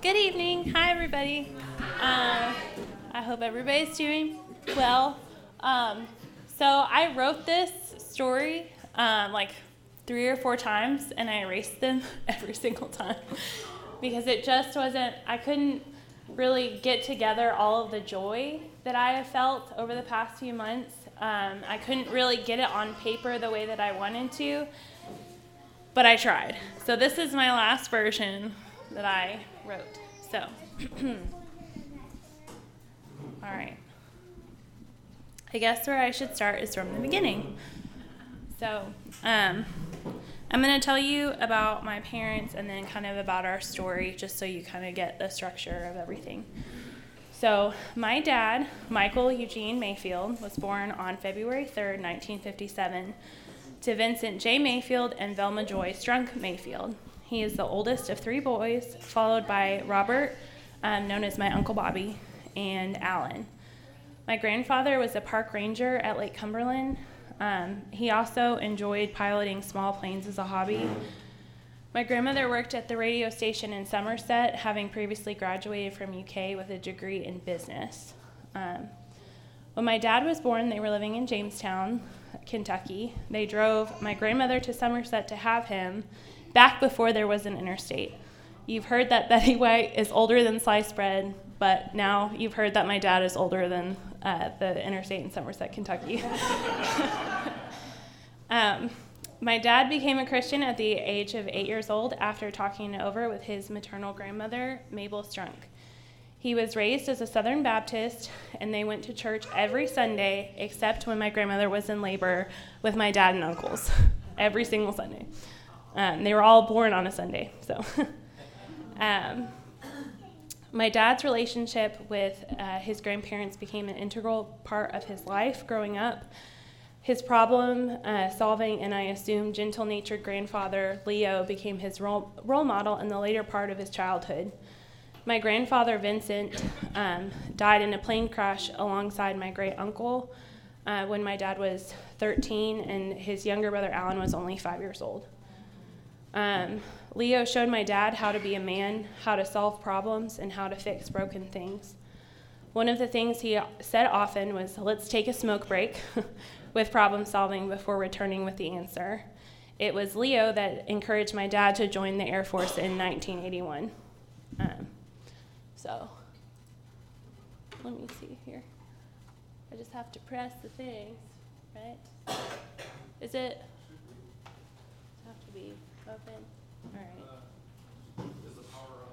Good evening. Hi, everybody. I hope everybody's doing well. So I wrote this story like 3 or 4 times, and I erased them every single time because it just wasn't, I couldn't really get together all of the joy that I have felt over the past few months. I couldn't really get it on paper the way that I wanted to, but I tried. So this is my last version that I wrote. So, all right. I guess where I should start is from the beginning. So, I'm going to tell you about my parents and then kind of about our story, just so you kind of get the structure of everything. So, my dad, Michael Eugene Mayfield, was born on February 3rd, 1957, to Vincent J. Mayfield and Velma Joy Strunk Mayfield. He is the oldest of 3 boys, followed by Robert, known as my Uncle Bobby, and Alan. My grandfather was a park ranger at Lake Cumberland. He also enjoyed piloting small planes as a hobby. My grandmother worked at the radio station in Somerset, having previously graduated from UK with a degree in business. When my dad was born, they were living in Jamestown, Kentucky. They drove my grandmother to Somerset to have him back before there was an interstate. You've heard that Betty White is older than sliced bread, but now you've heard that my dad is older than the interstate in Somerset, Kentucky. My dad became a Christian at the age of 8 years old after talking it over with his maternal grandmother, Mabel Strunk. He was raised as a Southern Baptist, and they went to church every Sunday except when my grandmother was in labor with my dad and uncles, every single Sunday. They were all born on a Sunday, so. My dad's relationship with his grandparents became an integral part of his life growing up. His problem-solving and I assume gentle-natured grandfather, Leo, became his role model in the later part of his childhood. My grandfather, Vincent, died in a plane crash alongside my great-uncle when my dad was 13, and his younger brother, Alan, was only 5 years old. Leo showed my dad how to be a man, how to solve problems, and how to fix broken things. One of the things he said often was, "Let's take a smoke break," with problem solving before returning with the answer. It was Leo that encouraged my dad to join the Air Force in 1981. So, let me see here. I just have to press the things, right? Is it? Have to be open. All right. Is the power up?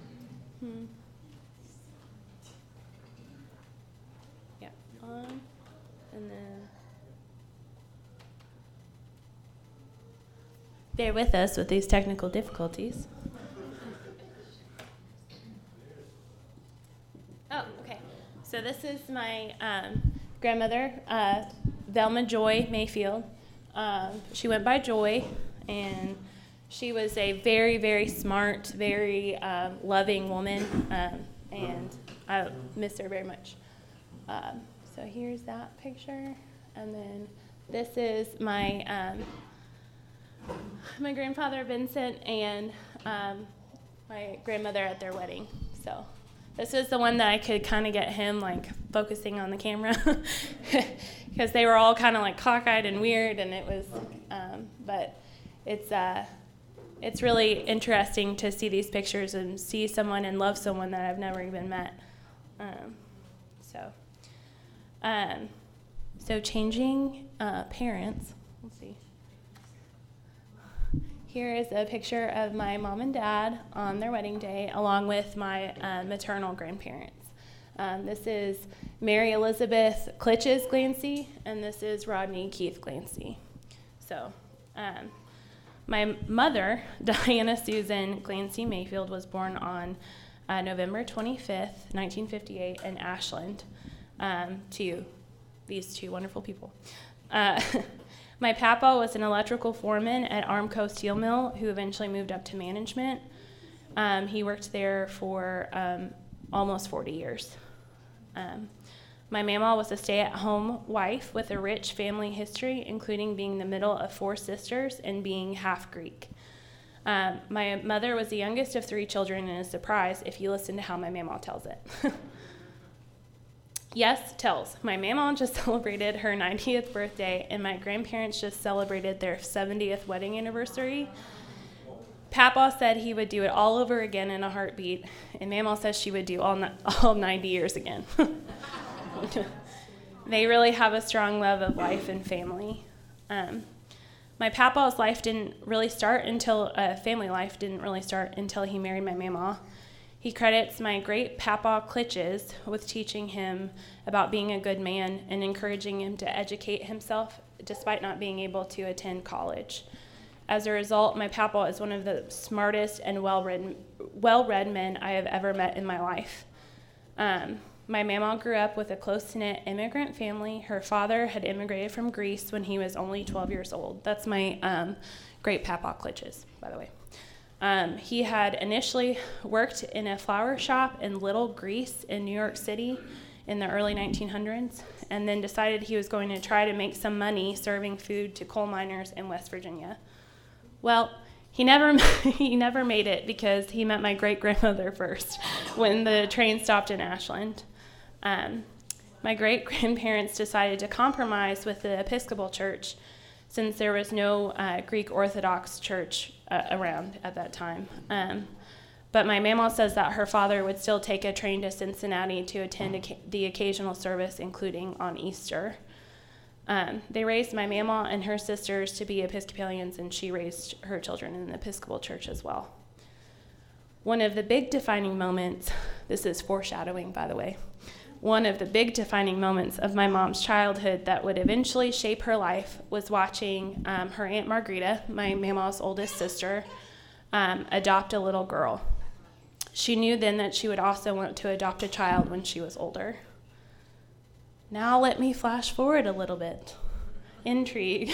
Yeah. On, and then. Bear with us with these technical difficulties. Oh, okay. So this is my grandmother, Velma Joy Mayfield. She went by Joy, and she was a very, very smart, very loving woman, and I miss her very much. So here's that picture, and then this is my my grandfather Vincent and my grandmother at their wedding. So this is the one that I could kind of get him like focusing on the camera because they were all kind of like cockeyed and weird, and it was, but it's really interesting to see these pictures and see someone and love someone that I've never even met. So changing parents. Let's see. Here is a picture of my mom and dad on their wedding day, along with my maternal grandparents. This is Mary Elizabeth Klitches Glancy, and this is Rodney Keith Glancy. So, my mother, Diana Susan Glancy Mayfield, was born on November 25th, 1958, in Ashland, to these 2 wonderful people. My papa was an electrical foreman at Armco Steel Mill, who eventually moved up to management. He worked there for almost 40 years. My mama was a stay-at-home wife with a rich family history, including being the middle of 4 sisters and being half Greek. My mother was the youngest of 3 children and is surprised if you listen to how my mama tells it. Yes, tells. My mama just celebrated her 90th birthday, and my grandparents just celebrated their 70th wedding anniversary. Papa said he would do it all over again in a heartbeat, and Mama says she would do all 90 years again. They really have a strong love of life and family. My papa's life didn't really start until, family life didn't really start until he married my mama. He credits my great Papa Klitches with teaching him about being a good man and encouraging him to educate himself despite not being able to attend college. As a result, my Papa is one of the smartest and well-read men I have ever met in my life. My mama grew up with a close-knit immigrant family. Her father had immigrated from Greece when he was only 12 years old. That's my great Papa Klitches, by the way. He had initially worked in a flower shop in Little Greece in New York City in the early 1900s, and then decided he was going to try to make some money serving food to coal miners in West Virginia. Well, he never made it because he met my great-grandmother first when the train stopped in Ashland. My great-grandparents decided to compromise with the Episcopal Church since there was no Greek Orthodox church around at that time. But my mama says that her father would still take a train to Cincinnati to attend the occasional service, including on Easter. They raised my mama and her sisters to be Episcopalians, and she raised her children in the Episcopal Church as well. One of the big defining moments, this is foreshadowing, by the way, one of the big defining moments of my mom's childhood that would eventually shape her life was watching her Aunt Margarita, my mama's oldest sister, adopt a little girl. She knew then that she would also want to adopt a child when she was older. Now let me flash forward a little bit. Intrigue.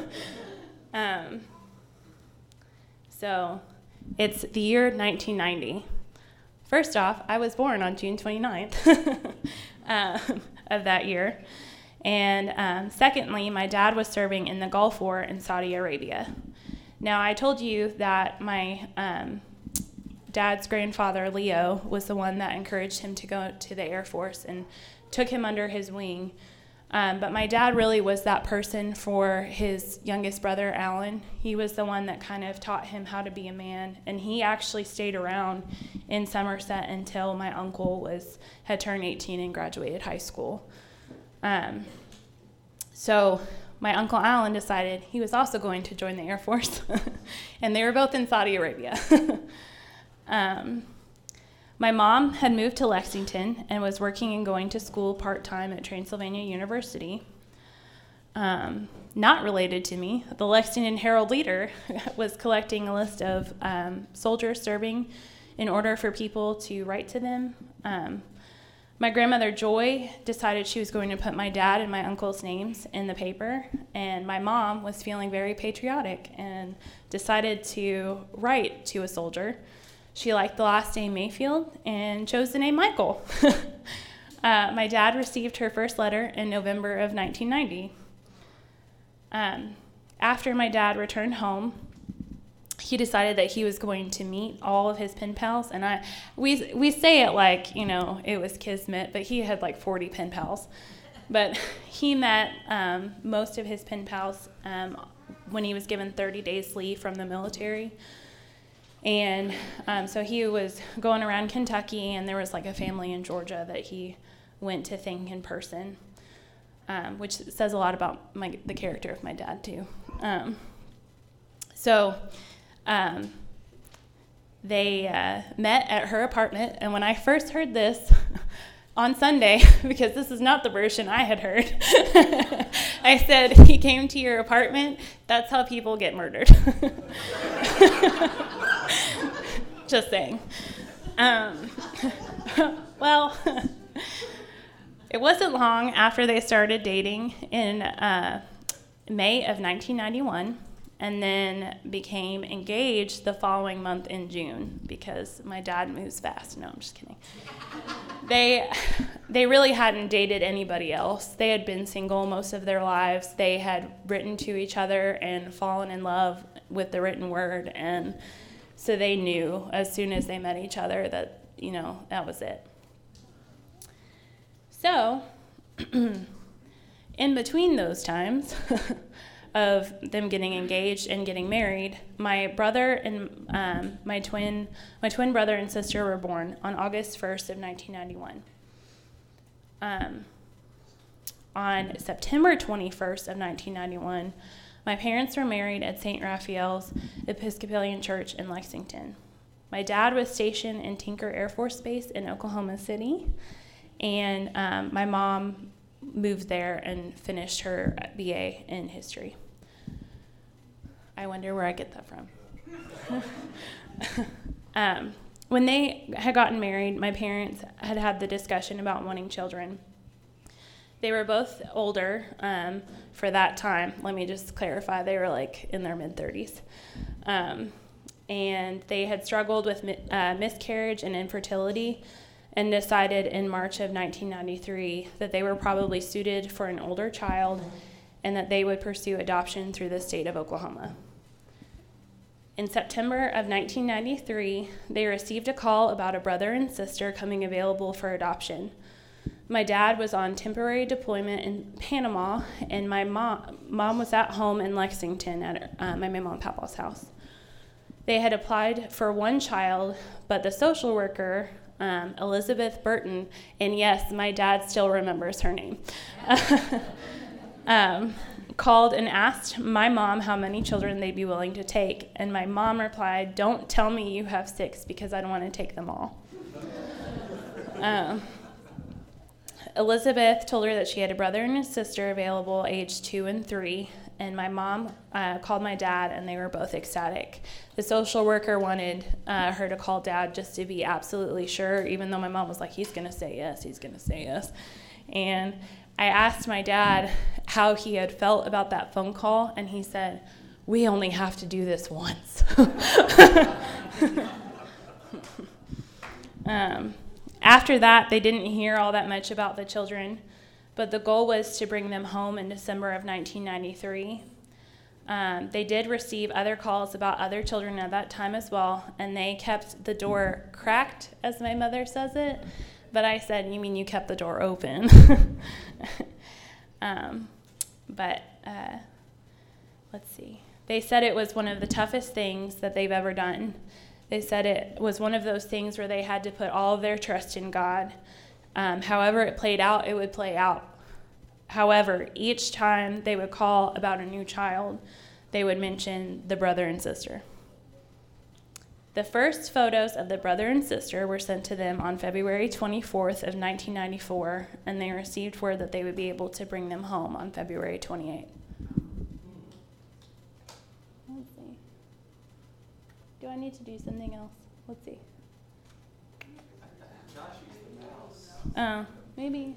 So it's the year 1990. First off, I was born on June 29th of that year. And secondly, my dad was serving in the Gulf War in Saudi Arabia. Now, I told you that my dad's grandfather, Leo, was the one that encouraged him to go to the Air Force and took him under his wing. But my dad really was that person for his youngest brother, Alan. He was the one that kind of taught him how to be a man, and he actually stayed around in Somerset until my uncle had turned 18 and graduated high school. So my Uncle Alan decided he was also going to join the Air Force, and they were both in Saudi Arabia. My mom had moved to Lexington and was working and going to school part-time at Transylvania University. Not related to me, the Lexington Herald-Leader was collecting a list of soldiers serving in order for people to write to them. My grandmother, Joy, decided she was going to put my dad and my uncle's names in the paper, and my mom was feeling very patriotic and decided to write to a soldier. She liked the last name Mayfield and chose the name Michael. My dad received her first letter in November of 1990. After my dad returned home, he decided that he was going to meet all of his pen pals, and we say it like, it was kismet, but he had like 40 pen pals. But he met most of his pen pals when he was given 30 days leave from the military. And so he was going around Kentucky, and there was like a family in Georgia that he went to thank in person, which says a lot about the character of my dad too. They met at her apartment, and when I first heard this on Sunday, because this is not the version I had heard, I said, "He came to your apartment? That's how people get murdered." Just saying. Well, it wasn't long after they started dating in May of 1991, and then became engaged the following month in June, because my dad moves fast. No, I'm just kidding. They really hadn't dated anybody else. They had been single most of their lives. They had written to each other and fallen in love with the written word. And so they knew as soon as they met each other that, that was it. So in between those times of them getting engaged and getting married, my brother and my twin brother and sister were born on August 1st of 1991. On September 21st of 1991, my parents were married at St. Raphael's Episcopalian Church in Lexington. My dad was stationed in Tinker Air Force Base in Oklahoma City, and my mom moved there and finished her BA in history. I wonder where I get that from. When they had gotten married, my parents had the discussion about wanting children. They were both older for that time. Let me just clarify. They were like in their mid-30s. And they had struggled with miscarriage and infertility and decided in March of 1993 that they were probably suited for an older child and that they would pursue adoption through the state of Oklahoma. In September of 1993, they received a call about a brother and sister coming available for adoption. My dad was on temporary deployment in Panama, and my mom was at home in Lexington at my mom and papa's house. They had applied for one child, but the social worker, Elizabeth Burton, and yes, my dad still remembers her name, called and asked my mom how many children they'd be willing to take, and my mom replied, "Don't tell me you have 6 because I don't want to take them all." Elizabeth told her that she had a brother and a sister available aged 2 and 3, and my mom called my dad, and they were both ecstatic. The social worker wanted her to call dad just to be absolutely sure, even though my mom was like, he's going to say yes. And I asked my dad how he had felt about that phone call, and he said, "We only have to do this once." After that, they didn't hear all that much about the children, but the goal was to bring them home in December of 1993. They did receive other calls about other children at that time as well, and they kept the door cracked, as my mother says it, but I said, "You mean you kept the door open?" Let's see. They said it was one of the toughest things that they've ever done. They said it was one of those things where they had to put all of their trust in God. However it played out, it would play out. However, each time they would call about a new child, they would mention the brother and sister. The first photos of the brother and sister were sent to them on February 24th of 1994, and they received word that they would be able to bring them home on February 28th. Let's see. Do I need to do something else? Let's see. Oh, maybe.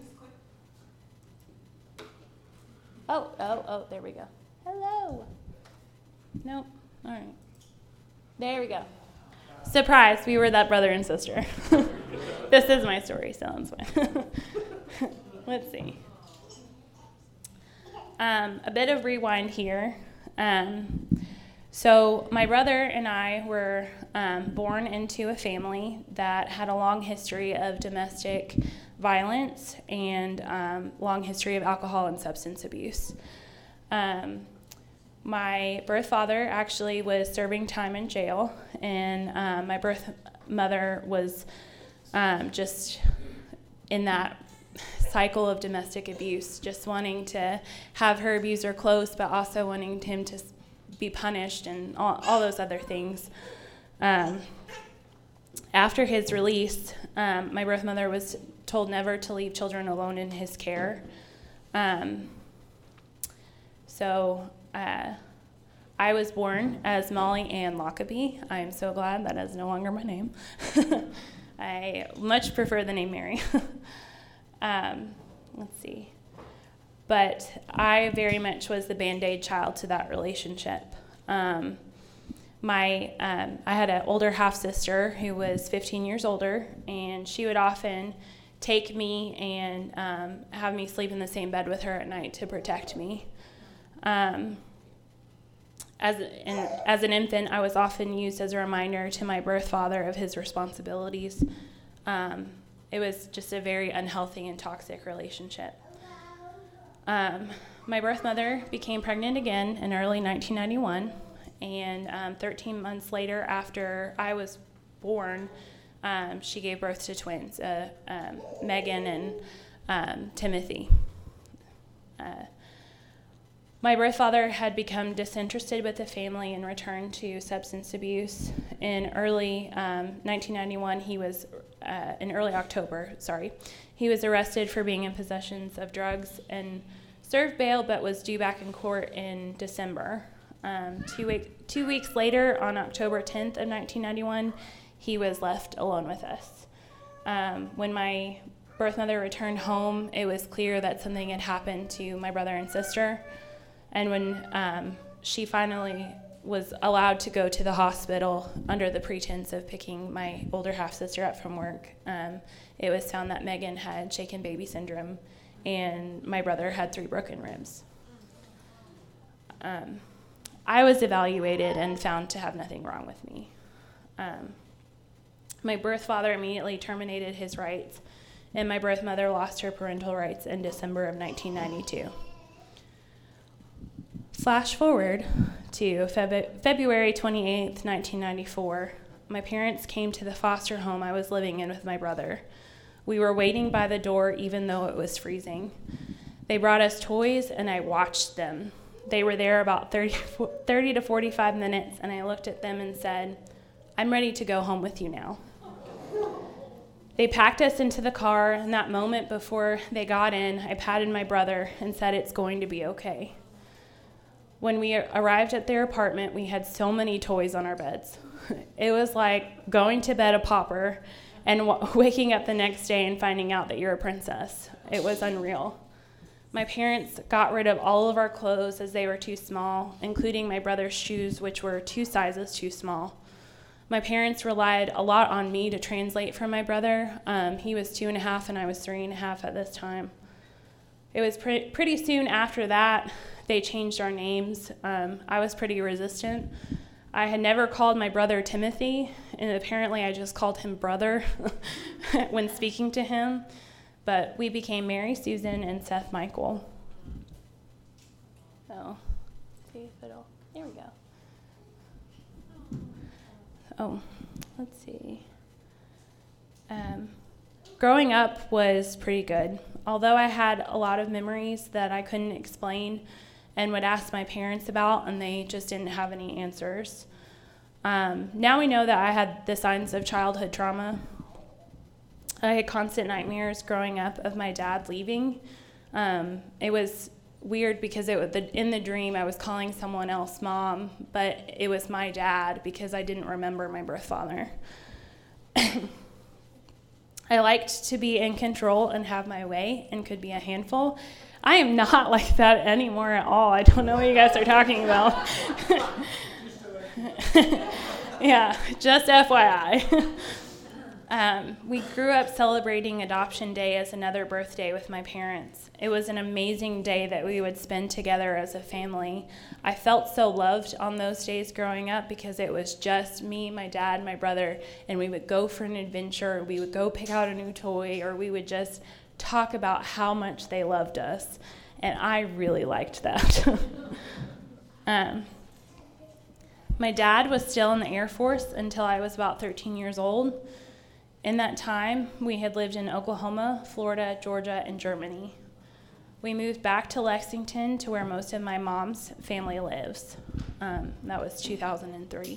Oh, there we go. Hello. Nope. All right. There we go. Surprise, we were that brother and sister. This is my story, so that's fine. Let's see. A bit of rewind here. So my brother and I were born into a family that had a long history of domestic violence and long history of alcohol and substance abuse. My birth father actually was serving time in jail, and my birth mother was just in that cycle of domestic abuse, just wanting to have her abuser close, but also wanting him to be punished and all those other things. After his release, my birth mother was told never to leave children alone in his care. I was born as Molly Ann Lockaby. I am so glad that is no longer my name. I much prefer the name Mary. Let's see. But I very much was the Band-Aid child to that relationship. I had an older half-sister who was 15 years older, and she would often take me and have me sleep in the same bed with her at night to protect me. as an infant, I was often used as a reminder to my birth father of his responsibilities. It was just a very unhealthy and toxic relationship. My birth mother became pregnant again in early 1991, and 13 months later after I was born, she gave birth to twins, Megan and Timothy. My birth father had become disinterested with the family and returned to substance abuse. In early 1991, in early October, he was arrested for being in possession of drugs and served bail, but was due back in court in December. 2 weeks later, on October 10th of 1991, he was left alone with us. When my birth mother returned home, it was clear that something had happened to my brother and sister. And when she finally was allowed to go to the hospital under the pretense of picking my older half-sister up from work, it was found that Megan had shaken baby syndrome and my brother had 3 broken ribs. I was evaluated and found to have nothing wrong with me. My birth father immediately terminated his rights, and my birth mother lost her parental rights in December of 1992. Flash forward to February 28th, 1994. My parents came to the foster home I was living in with my brother. We were waiting by the door even though it was freezing. They brought us toys, and I watched them. They were there about 30 to 45 minutes, and I looked at them and said, "I'm ready to go home with you now." They packed us into the car, and that moment before they got in, I patted my brother and said, "It's going to be okay." When we arrived at their apartment, we had so many toys on our beds. It was like going to bed a pauper and waking up the next day and finding out that you're a princess. It was unreal. My parents got rid of all of our clothes as they were too small, including my brother's shoes, which were 2 sizes too small. My parents relied a lot on me to translate for my brother. He was 2.5 and I was 3.5 at this time. It was pretty soon after that they changed our names. I was pretty resistant. I had never called my brother Timothy, and apparently I just called him brother when speaking to him. But we became Mary Susan and Seth Michael. So, see if it'll, there we go. Oh, let's see. Growing up was pretty good. Although I had a lot of memories that I couldn't explain and would ask my parents about, and they just didn't have any answers. Now we know that I had the signs of childhood trauma. I had constant nightmares growing up of my dad leaving. It was weird because in the dream I was calling someone else mom, but it was my dad because I didn't remember my birth father. I liked to be in control and have my way and could be a handful. I am not like that anymore at all. I don't know what you guys are talking about. Yeah, just FYI. We grew up celebrating Adoption Day as another birthday with my parents. It was an amazing day that we would spend together as a family. I felt so loved on those days growing up because it was just me, my dad, my brother, and we would go for an adventure, we would go pick out a new toy, or we would just talk about how much they loved us. And I really liked that. My dad was still in the Air Force until I was about 13 years old. In that time, we had lived in Oklahoma, Florida, Georgia, and Germany. We moved back to Lexington to where most of my mom's family lives. That was 2003.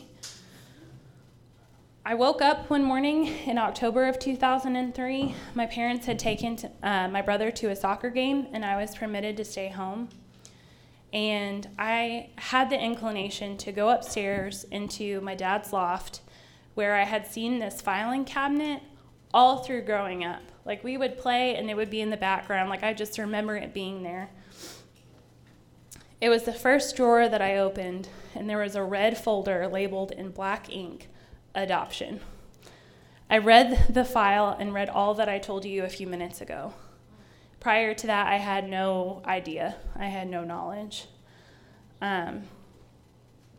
I woke up one morning in October of 2003. My parents had taken my brother to a soccer game, and I was permitted to stay home. And I had the inclination to go upstairs into my dad's loft, where I had seen this filing cabinet all through growing up. Like, we would play and it would be in the background. Like, I just remember it being there. It was the first drawer that I opened, and there was a red folder labeled in black ink, Adoption. I read the file and read all that I told you a few minutes ago. Prior to that, I had no idea. I had no knowledge.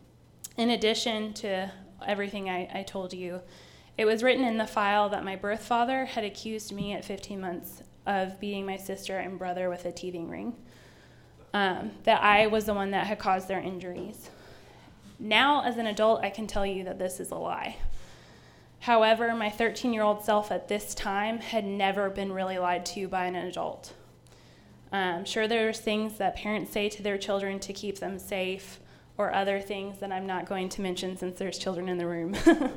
In addition to everything I told you, it was written in the file that my birth father had accused me at 15 months of beating my sister and brother with a teething ring, that I was the one that had caused their injuries. Now, as an adult, I can tell you that this is a lie. However, my 13-year-old self at this time had never been really lied to by an adult. Sure, there's things that parents say to their children to keep them safe, or other things that I'm not going to mention since there's children in the room.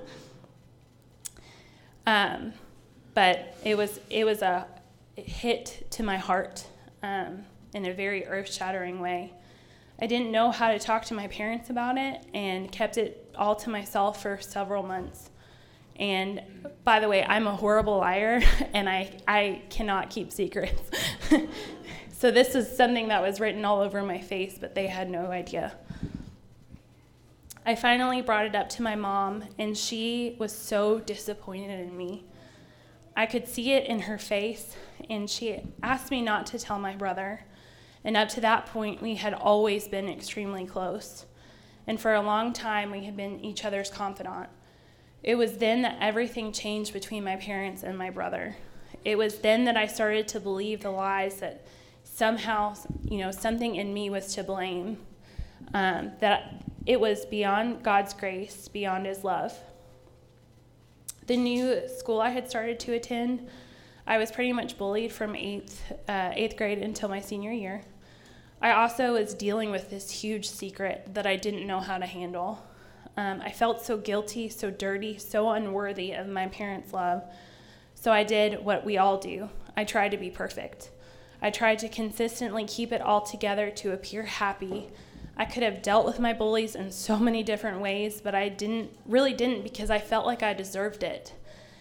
But it was a hit to my heart in a very earth-shattering way. I didn't know how to talk to my parents about it and kept it all to myself for several months. And by the way, I'm a horrible liar, and I cannot keep secrets. So this is something that was written all over my face, but they had no idea. I finally brought it up to my mom, and she was so disappointed in me. I could see it in her face, and she asked me not to tell my brother. And up to that point, we had always been extremely close. And for a long time, we had been each other's confidant. It was then that everything changed between my parents and my brother. It was then that I started to believe the lies that somehow, something in me was to blame, that it was beyond God's grace, beyond his love. The new school I had started to attend, I was pretty much bullied from eighth grade until my senior year. I also was dealing with this huge secret that I didn't know how to handle. I felt so guilty, so dirty, so unworthy of my parents' love. So I did what we all do. I tried to be perfect. I tried to consistently keep it all together to appear happy. I could have dealt with my bullies in so many different ways, but I didn't because I felt like I deserved it.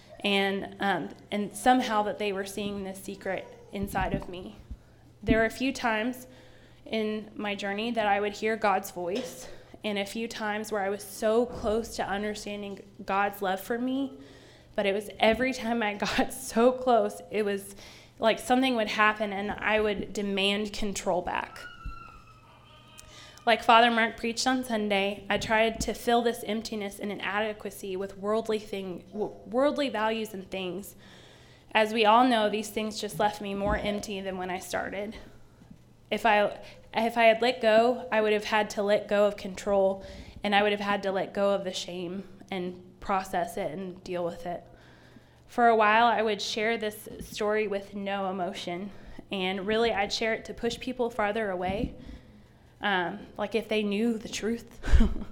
And somehow that they were seeing this secret inside of me. There were a few times in my journey that I would hear God's voice, and a few times where I was so close to understanding God's love for me, but it was every time I got so close, it was like something would happen and I would demand control back. Like Father Mark preached on Sunday, I tried to fill this emptiness and inadequacy with worldly values and things. As we all know, these things just left me more empty than when I started. If I had let go, I would have had to let go of control, and I would have had to let go of the shame and process it and deal with it. For a while, I would share this story with no emotion, and really I'd share it to push people farther away. Like if they knew the truth.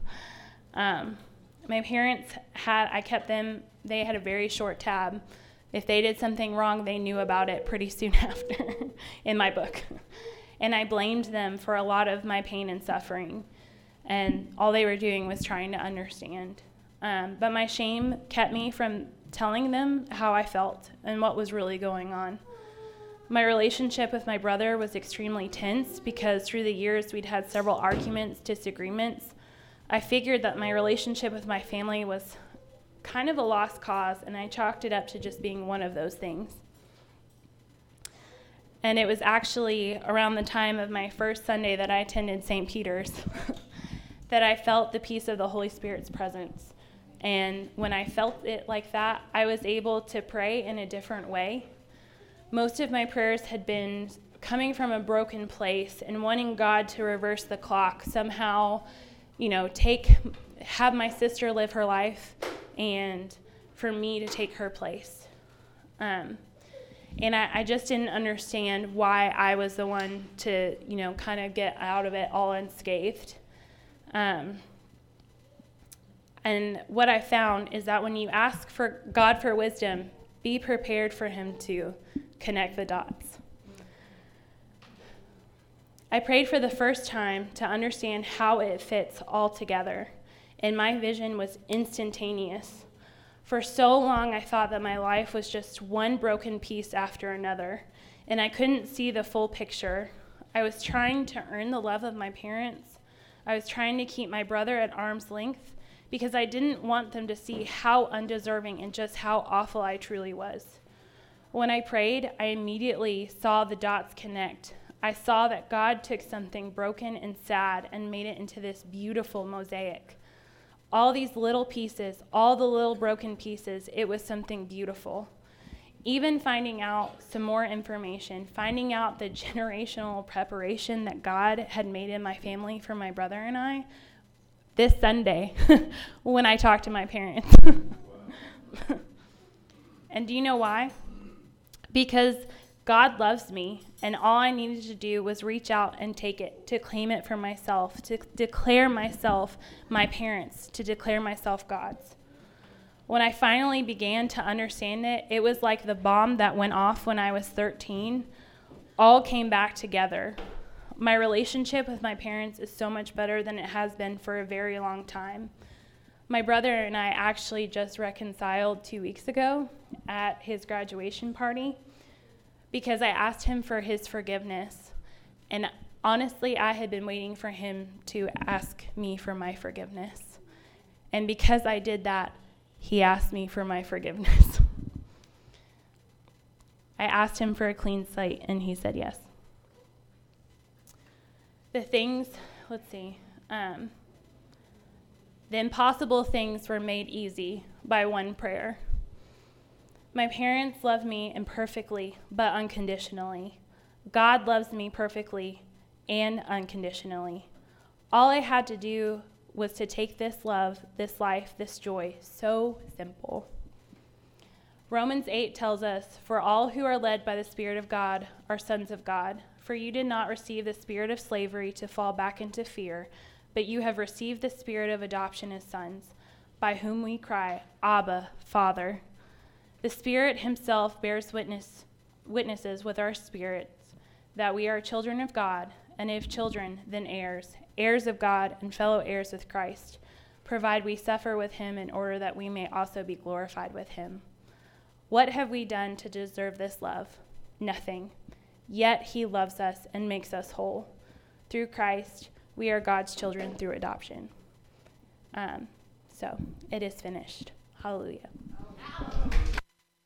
My parents they had a very short tab. If they did something wrong, they knew about it pretty soon after, in my book. And I blamed them for a lot of my pain and suffering. And all they were doing was trying to understand. But my shame kept me from telling them how I felt and what was really going on. My relationship with my brother was extremely tense because through the years we'd had several arguments, disagreements. I figured that my relationship with my family was kind of a lost cause, and I chalked it up to just being one of those things. And it was actually around the time of my first Sunday that I attended St. Peter's that I felt the peace of the Holy Spirit's presence. And when I felt it like that, I was able to pray in a different way. Most of my prayers had been coming from a broken place and wanting God to reverse the clock, somehow, have my sister live her life and for me to take her place. And I just didn't understand why I was the one to, kind of get out of it all unscathed. And what I found is that when you ask for God for wisdom, be prepared for him to connect the dots. I prayed for the first time to understand how it fits all together, and my vision was instantaneous. For so long, I thought that my life was just one broken piece after another, and I couldn't see the full picture. I was trying to earn the love of my parents. I was trying to keep my brother at arm's length because I didn't want them to see how undeserving and just how awful I truly was. When I prayed, I immediately saw the dots connect. I saw that God took something broken and sad and made it into this beautiful mosaic. All these little pieces, all the little broken pieces, it was something beautiful. Even finding out some more information, finding out the generational preparation that God had made in my family for my brother and I, this Sunday when I talked to my parents. And do you know why? Because God loves me, and all I needed to do was reach out and take it, to claim it for myself, to declare myself my parents, to declare myself God's. When I finally began to understand it, it was like the bomb that went off when I was 13, all came back together. My relationship with my parents is so much better than it has been for a very long time. My brother and I actually just reconciled 2 weeks ago at his graduation party because I asked him for his forgiveness. And honestly, I had been waiting for him to ask me for my forgiveness. And because I did that, he asked me for my forgiveness. I asked him for a clean slate, and he said yes. The impossible things were made easy by one prayer. My parents love me imperfectly, but unconditionally. God loves me perfectly and unconditionally. All I had to do was to take this love, this life, this joy, so simple. Romans 8 tells us, "For all who are led by the Spirit of God are sons of God. For you did not receive the spirit of slavery to fall back into fear, but you have received the spirit of adoption as sons, by whom we cry, Abba, Father." The Spirit himself bears witnesses with our spirits that we are children of God, and if children, then heirs, heirs of God and fellow heirs with Christ, provided we suffer with him in order that we may also be glorified with him. What have we done to deserve this love? Nothing. Yet he loves us and makes us whole. Through Christ, we are God's children through adoption. So it is finished. Hallelujah.